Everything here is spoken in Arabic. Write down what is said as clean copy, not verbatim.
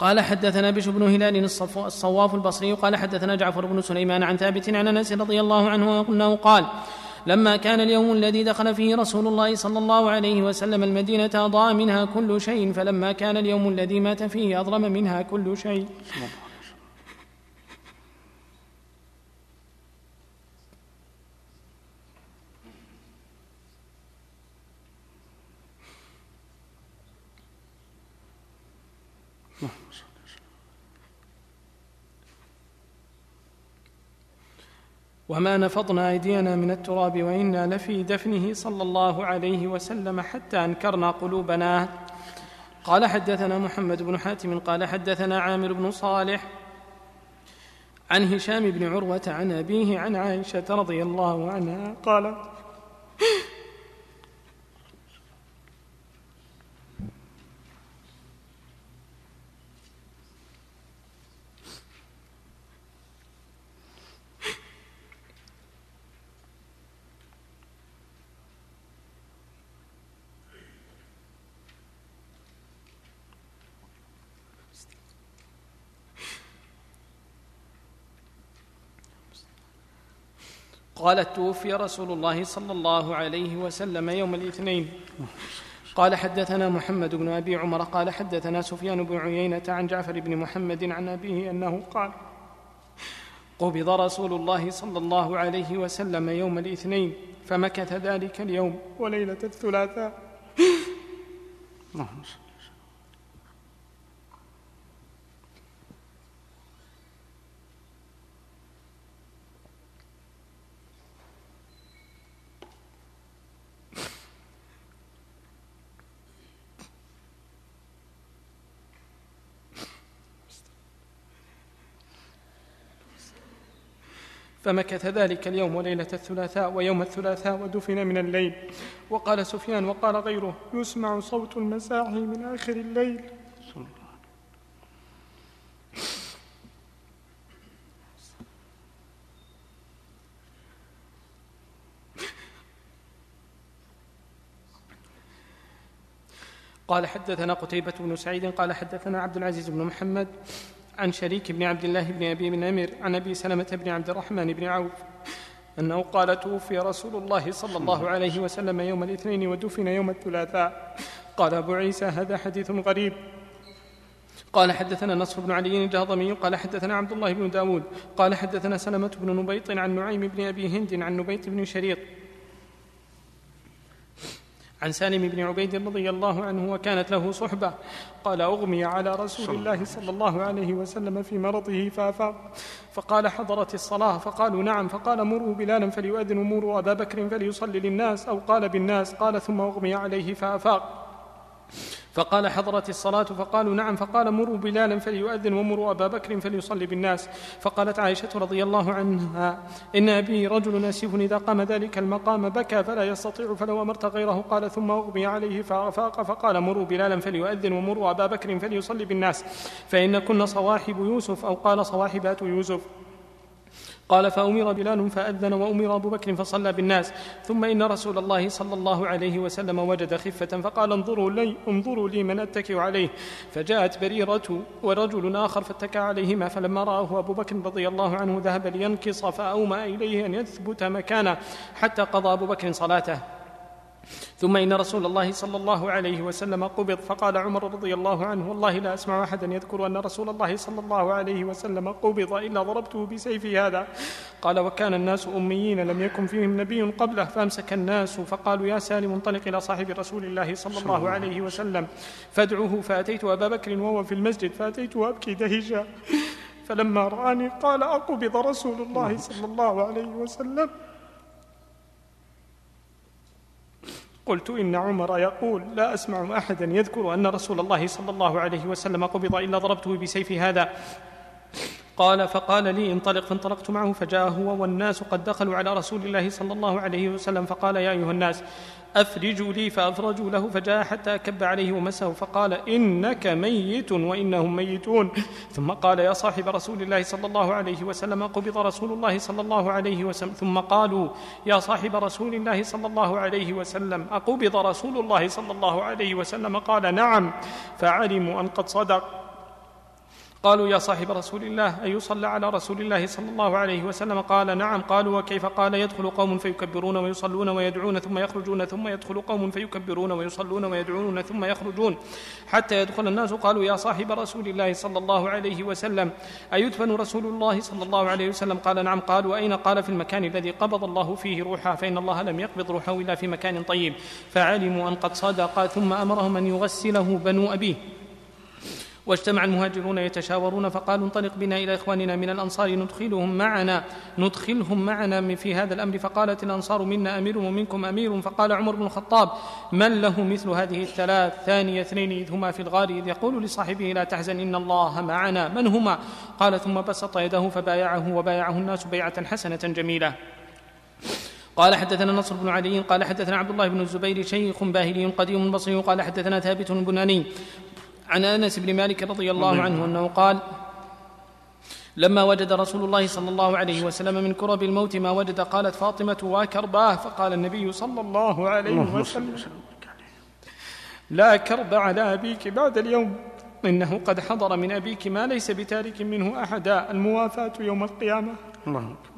قال حدثنا بشر بن هلال الصواف البصري قال حدثنا جعفر بن سليمان عن ثابت عن أنس رضي الله عنه أنه قال لما كان اليوم الذي دخل فيه رسول الله صلى الله عليه وسلم المدينة أضاء منها كل شيء، فلما كان اليوم الذي مات فيه أظلم منها كل شيء. وما نفضنا أيدينا من التراب وإنا لفي دفنه صلى الله عليه وسلم حتى أنكرنا قلوبنا. قال حدثنا محمد بن حاتم قال حدثنا عامر بن صالح عن هشام بن عروة عن أبيه عن عائشة رضي الله عنها قالت قالت توفي رسول الله صلى الله عليه وسلم يوم الاثنين. قال حدثنا محمد بن أبي عمر قال حدثنا سفيان بن عيينة عن جعفر بن محمد عن أبيه أنه قال قبض رسول الله صلى الله عليه وسلم يوم الاثنين فمكث ذلك اليوم وليلة الثلاثاء. فمكث ذلك اليوم وليلة الثلاثاء ويوم الثلاثاء ودفن من الليل. وقال سفيان وقال غيره يسمع صوت المساحي من آخر الليل. قال حدثنا قتيبة بن سعيد قال حدثنا عبد العزيز بن محمد عن شريك بن عبد الله بن أبي بن أمير عن أبي سلمة بن عبد الرحمن بن عوف أنه قال توفي رسول الله صلى الله عليه وسلم يوم الاثنين ودفن يوم الثلاثاء. قال أبو عيسى هذا حديث غريب. قال حدثنا نصر بن علي الجهضمي قال حدثنا عبد الله بن داود قال حدثنا سلمة بن نبيط عن نعيم بن أبي هند عن نبيط بن شريط عن سالم بن عبيد رضي الله عنه وكانت له صحبة قال أغمي على رسول الله صلى الله عليه وسلم في مرضه فأفاق فقال حضرت الصلاة فقالوا نعم فقال مروا بلالا فليؤذن ومروا أبا بكر فليصلي للناس أو قال بالناس قال ثم أغمي عليه فأفاق فقال حضرت الصلاة فقالوا نعم فقال مروا بلالا فليؤذن ومروا أبا بكر فليصلي بالناس. فقالت عائشة رضي الله عنها إن أبي رجل أسيف إذا قام ذلك المقام بكى فلا يستطيع فلو أمرت غيره قال ثم أغمي عليه فأفاق فقال مروا بلالا فليؤذن ومروا أبا بكر فليصلي بالناس فإن كن صواحب يوسف أو قال صواحبات يوسف. قال فأمر بلال فأذن وأمر أبو بكر فصلى بالناس. ثم إن رسول الله صلى الله عليه وسلم وجد خفة فقال انظروا لي من أتكئ عليه فجاءت بريرة ورجل آخر فاتكى عليهما فلما رآه أبو بكر رضي الله عنه ذهب لينكص فأومأ إليه أن يثبت مكانه حتى قضى أبو بكر صلاته. ثم إن رسول الله صلى الله عليه وسلم قبض فقال عمر رضي الله عنه والله لا أسمع أحدا يذكر أن رسول الله صلى الله عليه وسلم قبض إلا ضربته بسيفي هذا. قال وكان الناس أميين لم يكن فيهم نبي قبله فأمسك الناس فقالوا يا سالم انطلق إلى صاحب رسول الله صلى الله عليه وسلم فادعوه. فأتيت أبا بكر وهو في المسجد فأتيته أبكي دهشا فلما رآني قال أقبض رسول الله صلى الله عليه وسلم. قلت إن عمر يقول لا أسمع أحدا يذكر أن رسول الله صلى الله عليه وسلم قبض إلا ضربته بسيف هذا. قال فقال لي انطلق فانطلقت معه فجاء هو والناس قد دخلوا على رسول الله صلى الله عليه وسلم فقال يا أيها الناس أفرجوا لي فأفرجوا له فجاء حتى أكب عليه ومسه فقال إنك ميت وإنهم ميتون. ثم قال يا صاحب رسول الله صلى الله عليه وسلم قبض رسول الله صلى الله عليه وسلم. ثم قالوا يا صاحب رسول الله صلى الله عليه وسلم أقبض رسول الله صلى الله عليه وسلم قال نعم فعلموا أن قد صدق. قالوا يا صاحب رسول الله أيصلى على رسول الله صلى الله عليه وسلم؟ قال نعم. قالوا وكيف؟ قال يدخل قوم فيكبرون ويصلون ويدعون ثم يخرجون، ثم يدخل قوم فيكبرون ويصلون ويدعون ثم يخرجون حتى يدخل الناس. قالوا يا صاحب رسول الله صلى الله عليه وسلم أيدفن رسول الله صلى الله عليه وسلم؟ قال نعم. قالوا أين؟ قال في المكان الذي قبض الله فيه روحه، فإن الله لم يقبض روحه إلا في مكان طيب. فعلموا أن قد صدق، ثم أمرهم أن يغسله بنو أبيه. واجتمع المهاجرون يتشاورون فقالوا انطلق بنا إلى إخواننا من الأنصار ندخلهم معنا في هذا الأمر. فقالت الأنصار منا أمير ومنكم أمير. فقال عمر بن الخطاب من له مثل هذه الثلاث؟ ثاني اثنين إذ هما في الغار إذ يقول لصاحبه لا تحزن إن الله معنا. من هما؟ قال ثم بسط يده فبايعه وبايعه الناس بيعة حسنة جميلة. قال حدثنا نصر بن علي قال حدثنا عبد الله بن الزبير شيخ باهلي قديم بصري قال حدثنا ثابت البناني عن أنس بن مالك رضي الله عنه أنه قال لما وجد رسول الله صلى الله عليه وسلم من كرب الموت ما وجد قالت فاطمة وكرباه. فقال النبي صلى الله عليه وسلم لا كرب على أبيك بعد اليوم، إنه قد حضر من أبيك ما ليس بتارك منه أحدا، الموافاة يوم القيامة. الله